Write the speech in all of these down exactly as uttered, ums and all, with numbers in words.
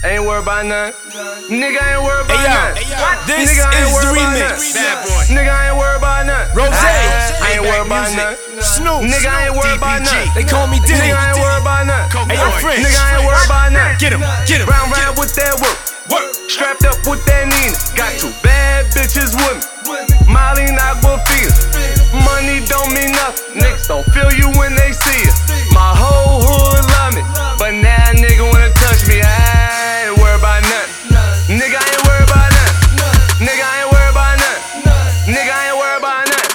Ain't worried about none. Nigga ain't worried about Hey, yo, none. hey, yo. This Nigga ain't is worried the about remix. none. Bad boy. Nigga ain't worried about none. Rose. I ain't worried about none. Snoop. Nigga ain't worried about none. They call me Diddy. Nigga ain't worried about none. Hey, yo, French. Nigga ain't worried about none. Get him, get him. Round round with that work. Work. Strapped up with that Nina. Got two bad bitches with me. Molly and Aquafina. Money don't mean nothing. Niggas don't feel you when they see it. My whole hood love me, but now a nigga wanna touch me. I ain't worried about nothing. Nigga ain't worried about nothing. Nigga ain't worried about nothing. Nigga ain't worried about nothing.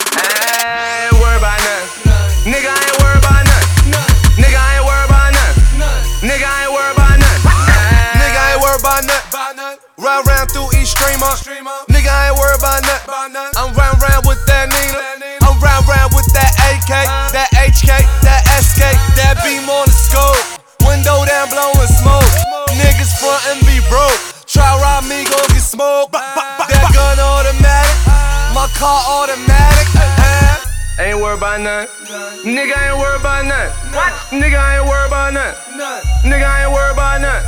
I ain't worried about nothing. Nigga ain't worried about nothing. Nigga ain't worried about nothing. Nigga ain't worried about nothing. Nigga ain't worried about nothing. Round round through each streamer. Nigga ain't worried about nothing. I'm round round with that Nina. I'm round round with that A K, that H K, that S K, that beam on the scope. Window down blowing smoke. Niggas front and be broke. Try rob me, gon' get smoked. That gun automatic, my car automatic. Ain't worried about none. Nigga ain't worried about none. Nigga ain't worried about none. Nigga ain't worried about none.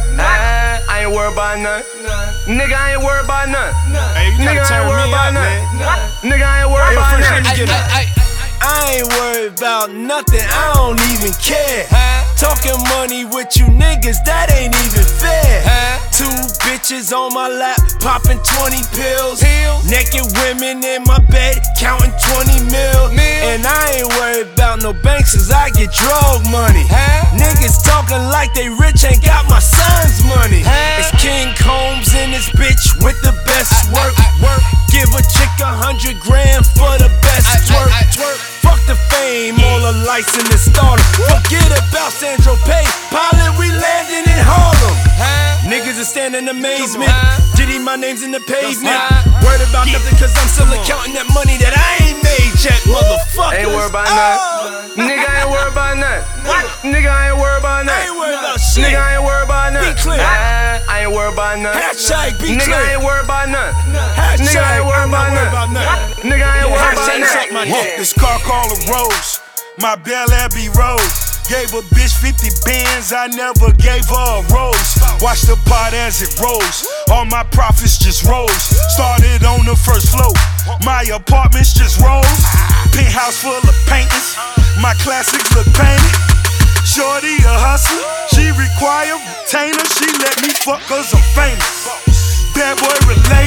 I ain't worried about none. Nigga ain't worried about none. Hey, you Nigga gotta ain't turn worried me about up, none. man. Nigga ain't worried Hey, yo, about French, none. let me get him. I, I, I ain't worried about nothing, I don't even care. Talking money with you niggas, that ain't even fair. Two bitches on my lap, popping twenty pills. Naked women in my bed, counting twenty mil. And I ain't worried about no banks, cause I get drug money. Niggas talking like they rich, ain't got my son's money. It's King Combs in this bitch with the best work. Give a chick a hundred grand for the best twerk. Fuck the fame, all the lights in the starter. Forget about Sandro Pay, pilot, we landing in Harlem. Niggas are standing amazement. Diddy, my name's in the pavement. Worried about nothing cause I'm still accounting that money that I ain't made yet, motherfuckers. Ain't worried about none. Nigga ain't worried about none. Nigga ain't worried about none. I ain't worried about shit. Nigga ain't worried about none. Be clear. I ain't worried about none. Hashtag be Nigga clear. ain't worried about none. Hashtag Nigga ain't worried I'm not about worried about none. nothing. Nigga ain't worried Hashtag about suck my none. dick. This car called a Rose, my Bel Abbey Rose. Gave a bitch fifty bands, I never gave her a rose. Watch the pot as it rolls, all my profits just rose. Started on the first floor, my apartments just rose. Penthouse full of paintings, my classics look painted. Shorty a hustler, she require retainer. She let me fuck cause I'm famous. Bad boy related,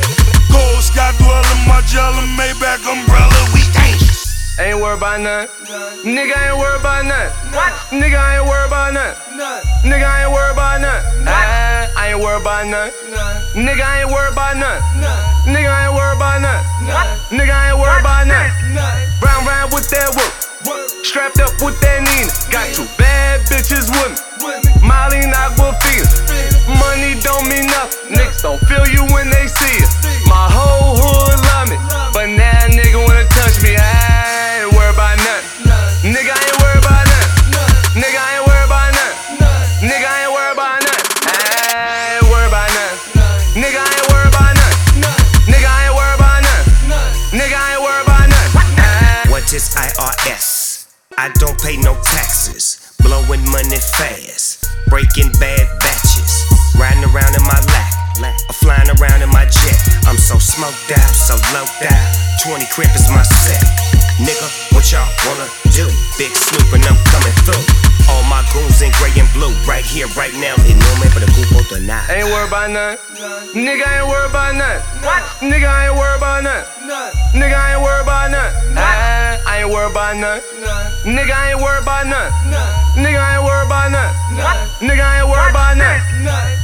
gold sky dweller, Margiela, Maybach umbrella, we dangerous. Ain't worried about none. Nigga ain't worried about none. Nigga ain't worried about none. Nigga ain't worried about none. I ain't worried about none. Nigga ain't worried about none. Nigga ain't worried about none. Nigga ain't worried about none. Round round with that work. Strapped up with that Nina. Got two bad bitches with me. Molly and Aquafina. Money don't mean nothing. Niggas don't feel you when they see it. My whole hood love me, but now a nigga wanna touch me. I ain't worried about nothing. Nigga ain't worried about nothing. Nigga ain't worried about nothing. Nigga ain't worried about nothing. I ain't worried about nothing. Nigga ain't worried about nothing. Nigga ain't worried about nothing. Nigga ain't worried about nothing. What is I R S? I don't pay no taxes. Blowing money fast. Breaking bad batches. Riding around in my lap. Or flying around in my jet. I'm so smoked out, so low out. twenty crib is my set. Nigga, what y'all wanna do? Big Snoop and I'm coming through. All my goons in gray and blue. Right here, right now. Y no me preocupo de nada. Ain't worried about none. Nigga ain't worried about none. Nigga ain't worried about none. Nigga ain't worried about none. I ain't worried about none. Nigga ain't worried about none. Nigga ain't worried about none. Nigga ain't worried about none.